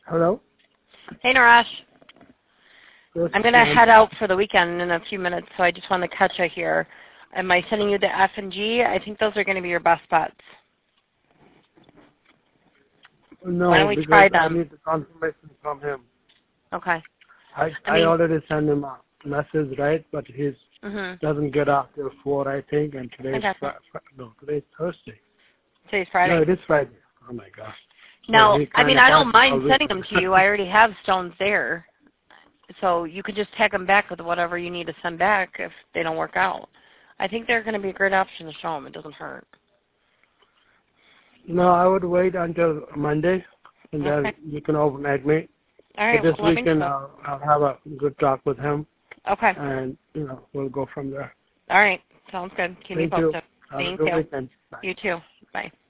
Hello? Hey, Naresh. Yes, I'm going to ma'am. head out for the weekend in a few minutes, so I just want to catch you here. Am I sending you the F and G? I think those are going to be your best bets. No, Why don't we because try I them? need the confirmation from him. Okay. I already sent him a message, right? But he Mhm. doesn't get out till 4, I think, and I today's gotcha. today's Thursday. Today's No, Friday. it is Friday. Oh my gosh. So Now, he I kind mean, of I don't parties all mind week. sending them to you. I already have stones there. So you could just tag them back with whatever you need to send back if they don't work out. I think they're going to be a great option to show them. It doesn't hurt. No, I would wait until Monday, and then Okay. you can overnight me. All But right. this Well, let me weekend, know. I'll have a good talk with him, Okay. and we'll go from there. All right. Sounds good. Keep me Thank you. posted. Have a Thank good you. weekend. Bye. You too. Bye.